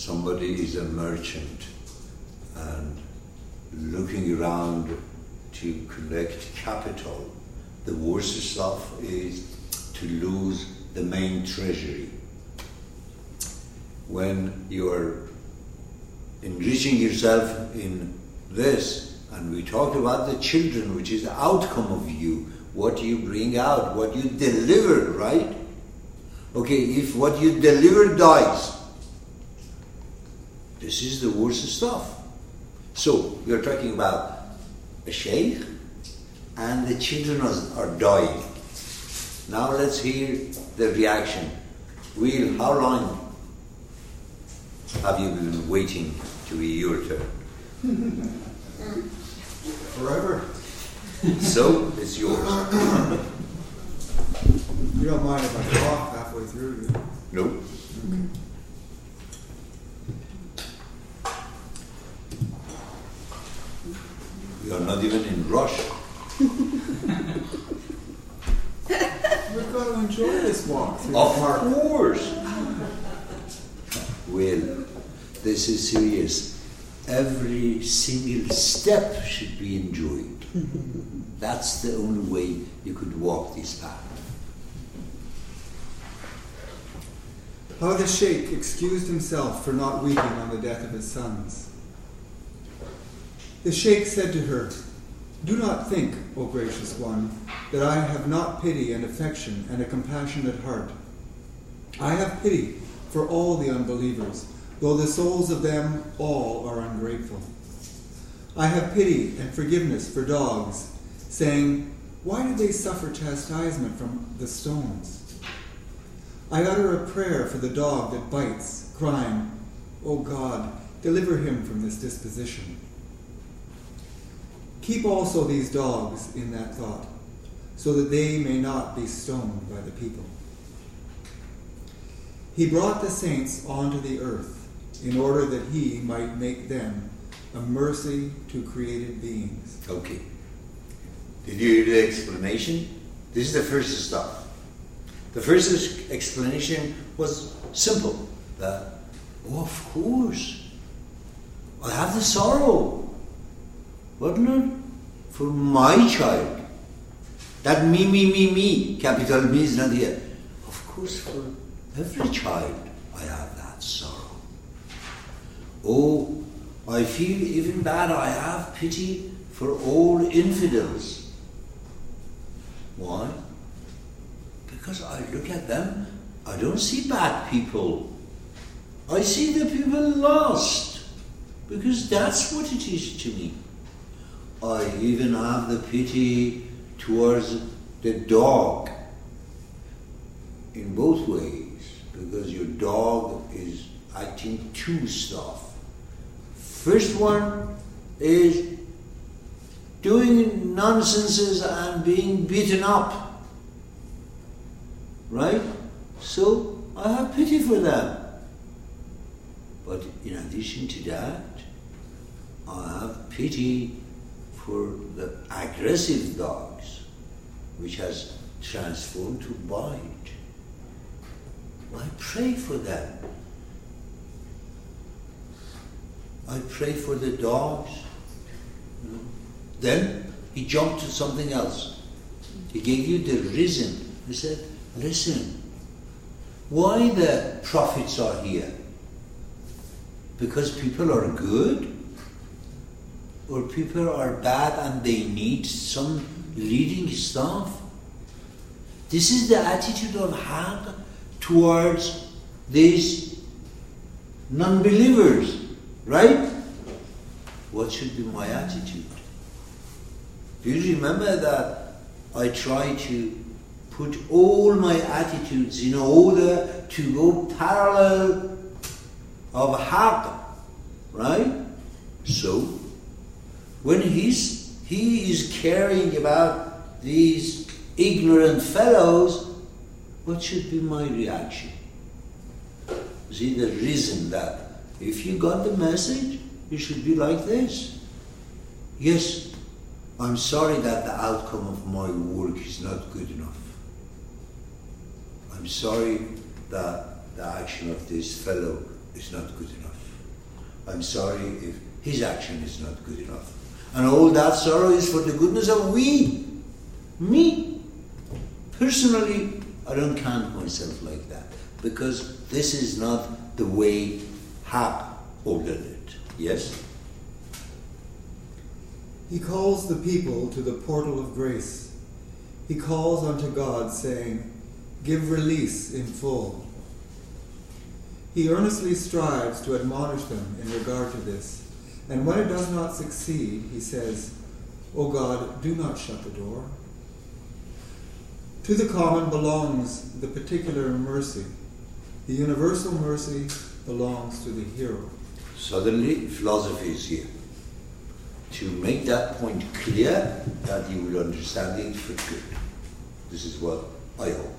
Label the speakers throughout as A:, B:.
A: somebody is a merchant and looking around to collect capital, the worst stuff is to lose the main treasury. When you're enriching yourself in this, and we talked about the children, which is the outcome of you, what you bring out, what you deliver, right? Okay, if what you deliver dies, this is the worst stuff. So, we are talking about a sheikh, and the children are dying. Now let's hear the reaction. Will, how long have you been waiting to be your turn?
B: Forever.
A: So, it's yours.
B: You don't mind if I cough halfway through, do you?
A: Nope. We are not even in rush.
B: We've got to enjoy this walk through
A: Of
B: the park.
A: course. Well, this is serious. Every single step should be enjoyed. That's the only way you could walk this path.
B: How the sheikh excused himself for not weeping on the death of his sons. The sheikh said to her, "Do not think, O gracious one, that I have not pity and affection and a compassionate heart. I have pity for all the unbelievers, though the souls of them all are ungrateful. I have pity and forgiveness for dogs, saying, why do they suffer chastisement from the stones? I utter a prayer for the dog that bites, crying, O God, deliver him from this disposition. Keep also these dogs in that thought, so that they may not be stoned by the people." He brought the saints onto the earth in order that he might make them a mercy to created beings.
A: Okay. Did you hear the explanation? This is the first stuff. The first explanation was simple. That, of course, I have the sorrow, wasn't it? For my child. That me, capital Me is not here. Of course, for every child, I have that sorrow. Oh, I feel even bad. I have pity for all infidels. Why? Because I look at them, I don't see bad people. I see the people lost. Because that's what it is to me. I even have the pity towards the dog in both ways. Because your dog is acting two stuff. First one is doing nonsenses and being beaten up. Right? So I have pity for them. But in addition to that, I have pity for the aggressive dogs, which has transformed to bite. I pray for them. I pray for the dogs. Then he jumped to something else. He gave you the reason. He said, listen, why the prophets are here? Because people are good? Or people are bad and they need some leading stuff? This is the attitude of Haqq towards these non-believers, right? What should be my attitude? Do you remember that I try to put all my attitudes in order to go parallel of Haqq, right? So, when he is caring about these ignorant fellows, what should be my reaction? See, the reason that if you got the message, you should be like this. Yes, I'm sorry that the outcome of my work is not good enough. I'm sorry that the action of this fellow is not good enough. I'm sorry if his action is not good enough. And all that sorrow is for the goodness of we. Me. Personally, I don't count myself like that, because this is not the way Hab ordered it. Yes?
B: He calls the people to the portal of grace. He calls unto God, saying, give release in full. He earnestly strives to admonish them in regard to this, and when it does not succeed, he says, O God, do not shut the door. To the common belongs the particular mercy. The universal mercy belongs to the hero.
A: Suddenly, philosophy is here to make that point clear, that you will understand it for good. This is what I hope.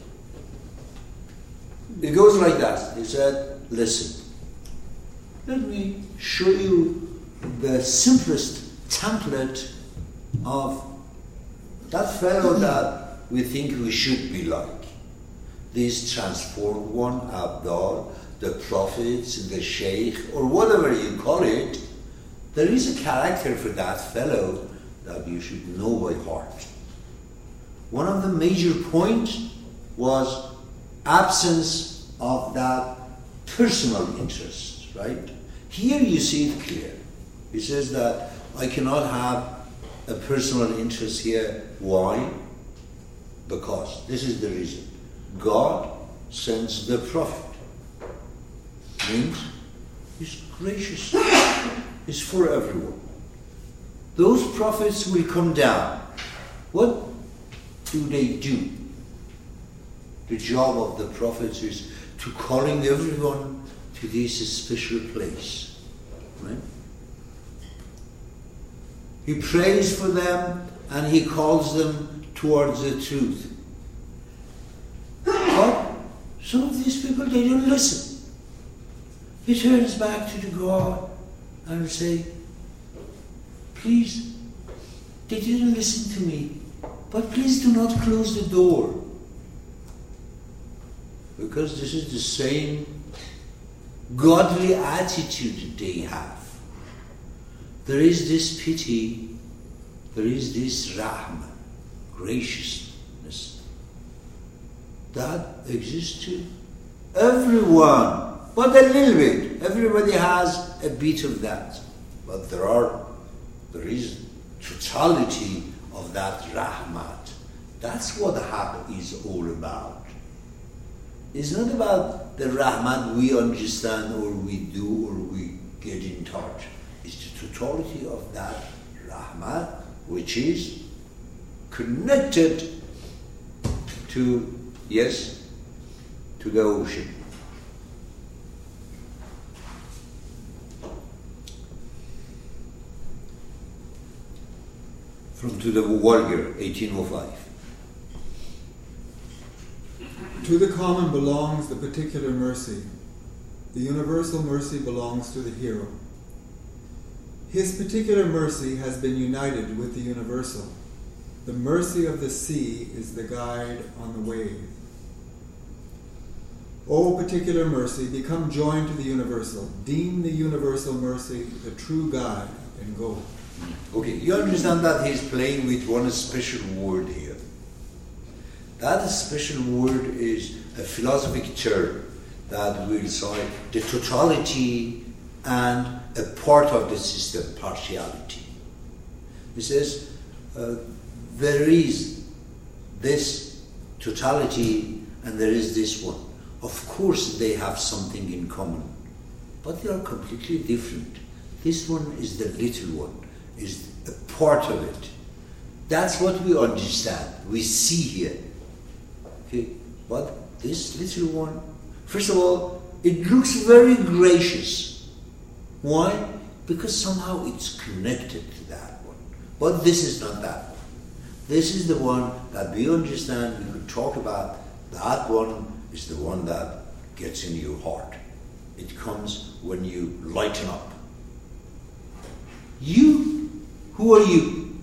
A: It goes like that. He said, listen, let me show you the simplest template of that fellow that we think we should be like. This transformed one, Abdal, the prophets, the sheikh, or whatever you call it. There is a character for that fellow that you should know by heart. One of the major points was absence of that personal interest, right? Here you see it clear. He says that I cannot have a personal interest here. Why? Because this is the reason. God sends the prophet. Means he's gracious. He's for everyone. Those prophets will come down. What do they do? The job of the prophets is to calling everyone to this special place. Right? He prays for them and he calls them towards the truth. But some of these people, they don't listen. He turns back to the God and say, please, they didn't listen to me, but please do not close the door. Because this is the same godly attitude they have. There is this pity, there is this rahmah, graciousness, that exists to everyone, but a little bit. Everybody has a bit of that. But there is totality of that rahmat. That's what Hab is all about. It's not about the rahmat we understand or we do or we get in touch. It's the totality of that rahmat which is connected to the ocean. From To the Warrior, 1805.
B: To the common belongs the particular mercy. The universal mercy belongs to the hero. His particular mercy has been united with the universal. The mercy of the sea is the guide on the wave. O particular mercy, become joined to the universal. Deem the universal mercy the true guide, and go.
A: Okay, you understand that he's playing with one special word here. That special word is a philosophic term that will say the totality and a part of the system, partiality. He says there is this totality and there is this one. Of course they have something in common, but they are completely different. This one is the little one, is a part of it. That's what we understand, we see here. Okay, but this little one, first of all, it looks very gracious. Why? Because somehow it's connected to that one. But this is not that one. This is the one that we understand, we could talk about. That one is the one that gets in your heart. It comes when you lighten up. You, who are you?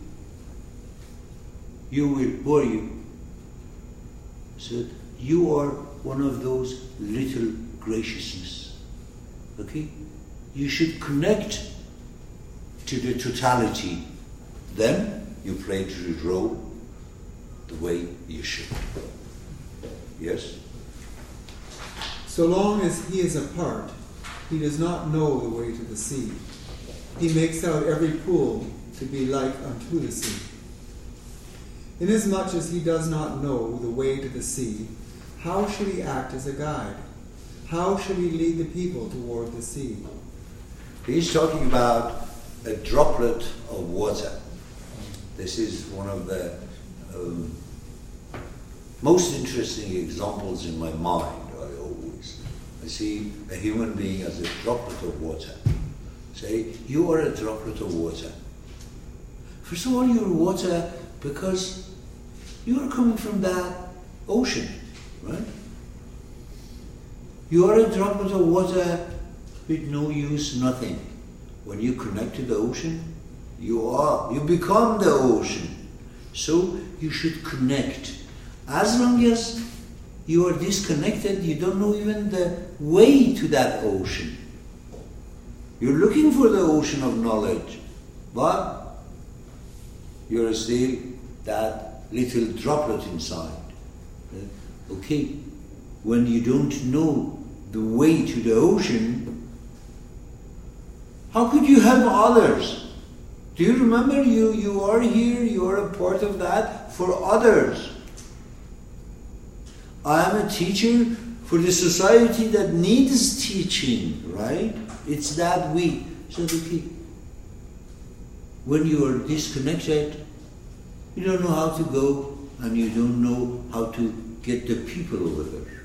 A: Who are you? So you are one of those little graciousness. Okay? you should connect to the totality. Then you play the role the way you should. Yes?
B: So long as he is apart, he does not know the way to the sea. He makes out every pool to be like unto the sea. Inasmuch as he does not know the way to the sea, how should he act as a guide? How should he lead the people toward the sea?
A: He's talking about a droplet of water. This is one of the most interesting examples in my mind. I see a human being as a droplet of water. Say, you are a droplet of water. First of all, you're water because you are coming from that ocean, right? You are a droplet of water with no use, nothing. When you connect to the ocean, you become the ocean. So you should connect. As long as you are disconnected, you don't know even the way to that ocean. You're looking for the ocean of knowledge, but you're still that little droplet inside. Okay, when you don't know the way to the ocean, how could you help others? Do you remember you are here, you are a part of that for others. I am a teacher for the society that needs teaching, right? It's that way. So when you are disconnected, you don't know how to go and you don't know how to get the people over there.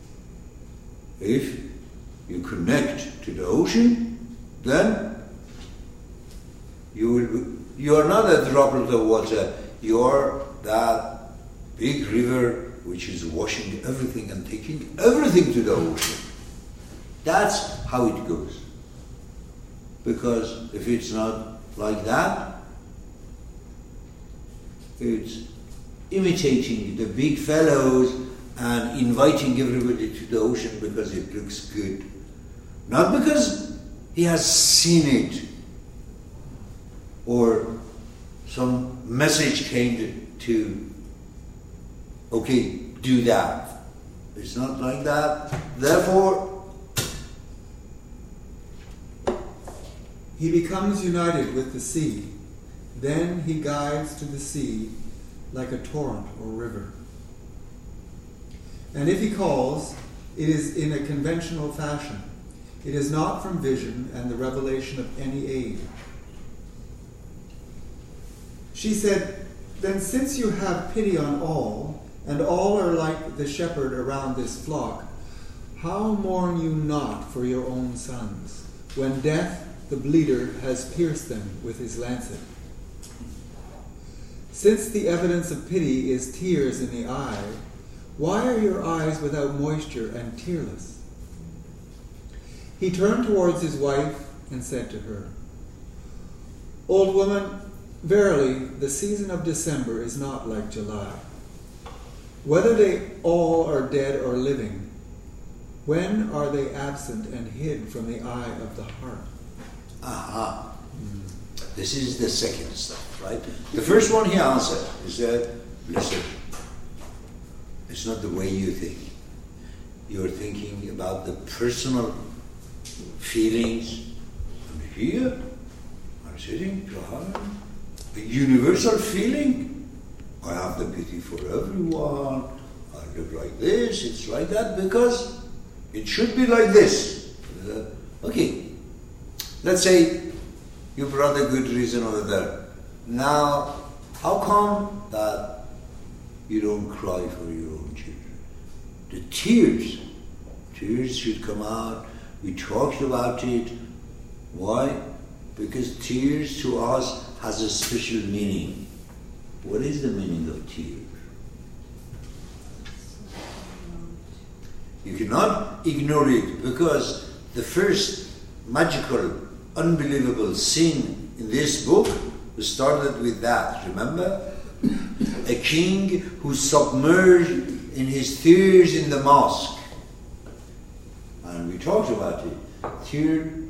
A: If you connect to the ocean, then you are not a droplet of water. You are that big river which is washing everything and taking everything to the ocean. That's how it goes. Because if it's not like that, it's imitating the big fellows and inviting everybody to the ocean because it looks good. Not because he has seen it or some message came to okay, do that. It's not like that. Therefore,
B: he becomes united with the sea. Then he guides to the sea like a torrent or river. And if he calls, it is in a conventional fashion. It is not from vision and the revelation of any age. She said, then since you have pity on all, and all are like the shepherd around this flock, how mourn you not for your own sons, when death, the bleeder, has pierced them with his lancet? Since the evidence of pity is tears in the eye, why are your eyes without moisture and tearless? He turned towards his wife and said to her, Old woman, verily the season of December is not like July. Whether they all are dead or living, when are they absent and hid from the eye of the heart?
A: Aha. This is the second step, right? The first one he answered. He said, listen, it's not the way you think. You're thinking about the personal feelings. And here, I'm sitting, a universal feeling. I have the pity for everyone. I look like this, it's like that, because it should be like this. Okay, let's say you brought a good reason over there. Now, how come that you don't cry for your own children? The tears should come out. We talked about it. Why? Because tears to us has a special meaning. What is the meaning of tears? You cannot ignore it, because the first magical, unbelievable scene in this book started with that. Remember? A king who submerged in his tears in the mosque. And we talked about it. Tears